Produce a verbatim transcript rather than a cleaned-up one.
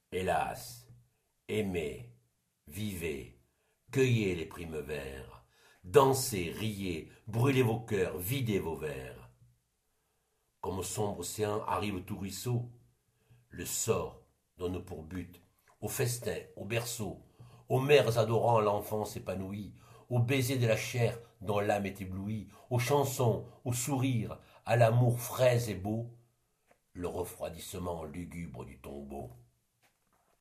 Hélas, aimez, vivez, cueillez les primes verts, dansez, riez, brûlez vos cœurs, videz vos verres. Comme au sombre océan arrive tout ruisseau, le sort donne pour but, aux festins, aux berceaux, aux mères adorant l'enfance épanouie, aux baisers de la chair dont l'âme est éblouie, aux chansons, aux sourires, à l'amour frais et beau, le refroidissement lugubre du tombeau.